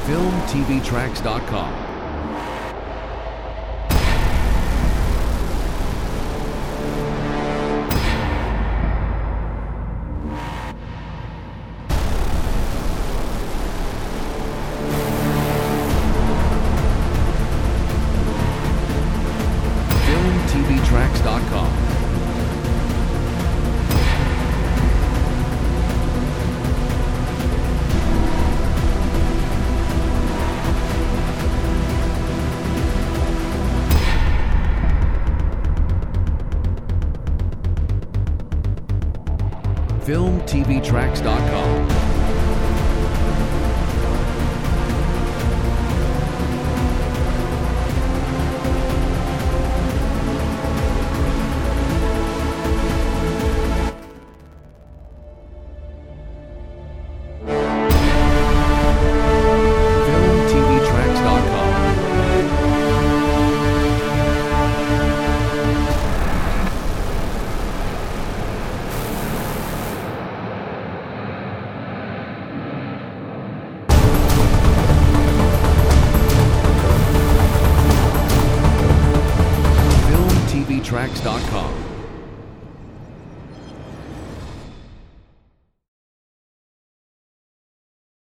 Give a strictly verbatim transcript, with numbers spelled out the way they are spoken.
film t v tracks dot com. film t v tracks dot com. film t v tracks dot com. film t v tracks dot com. film t v tracks dot com.